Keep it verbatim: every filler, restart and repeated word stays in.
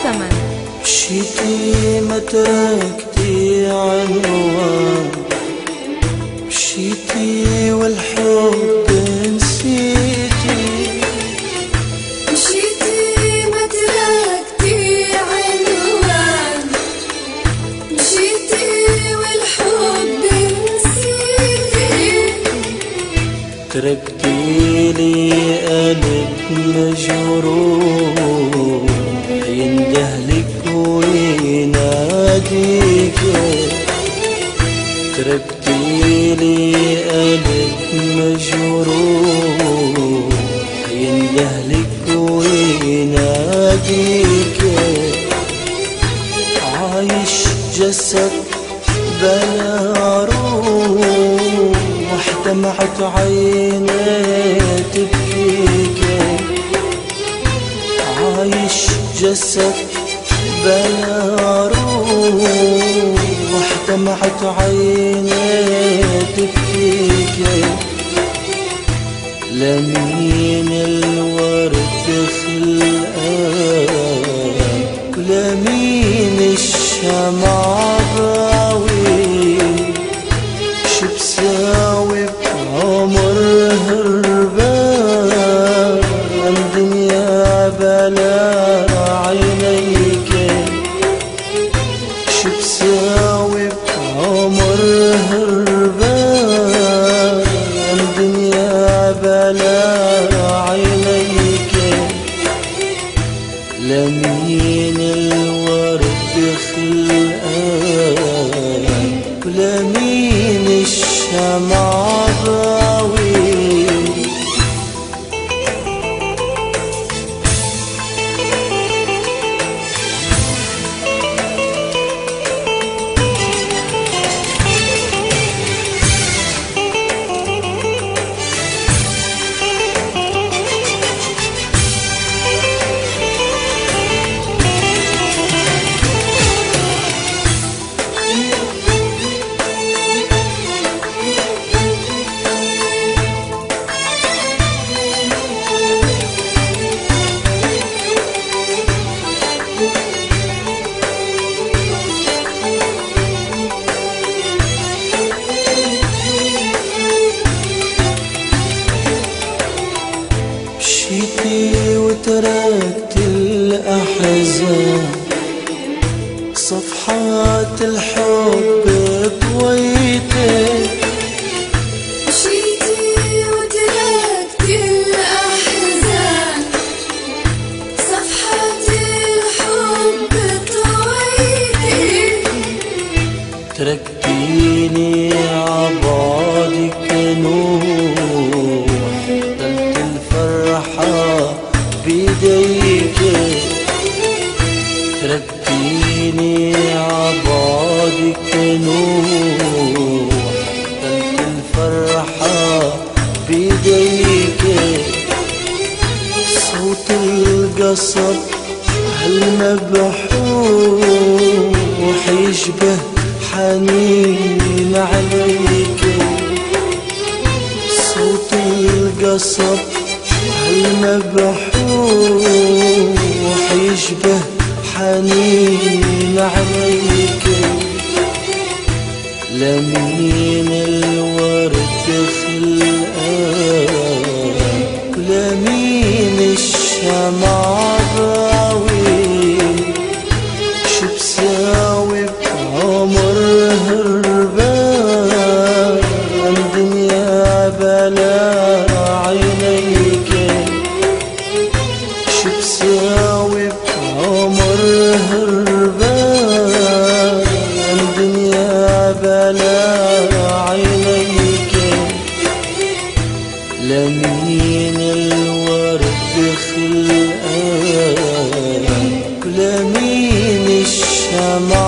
الزمن. مشيتي ما تركتي عنوان، مشيتي والحب نسيتي. مشيتي ما تركتي عنوان، مشيتي والحب نسيتي. تركتي لي قلب مجروح يندهلك ويناديك. تركتي لي قلب مجروح يندهلك ويناديك. عايش جسد بلا روح، دمعة عيني تبكيك. عايش جسد بلا روح، دمعة عيني تبكيك. لمين الورد خلقان، ولمين الشمع ضاوي. شبساوي بعمر هربان، دنيا بلا عينيك. شبساوي بعمر هربان، دنيا بلا عينيك. لمين الورد خلقان، ولمين الشمع ضاوي. مشيتي وتركت الأحزان، صفحات الحب طويتي. مشيتي وتركت الأحزان، صفحات الحب طويتي. تركتيني عبعدك نوح، دلت الفرحة بيديك. تركتيني عبعدك نوح، دلت الفرحة بيديك. صوت القصب هالمبحوح يشبه حنين عليك. صوت القصب هالمبحوح يشبه حنين عليك. لمين الورد خلقان، ولمين الشمع ضاوي. شبساوي بعمر هربان، دنيا بلا عينيك. شبساوي بعمر هربان، دنيا بلا عينيك. لمين الورد خلقان، ولمين الشمع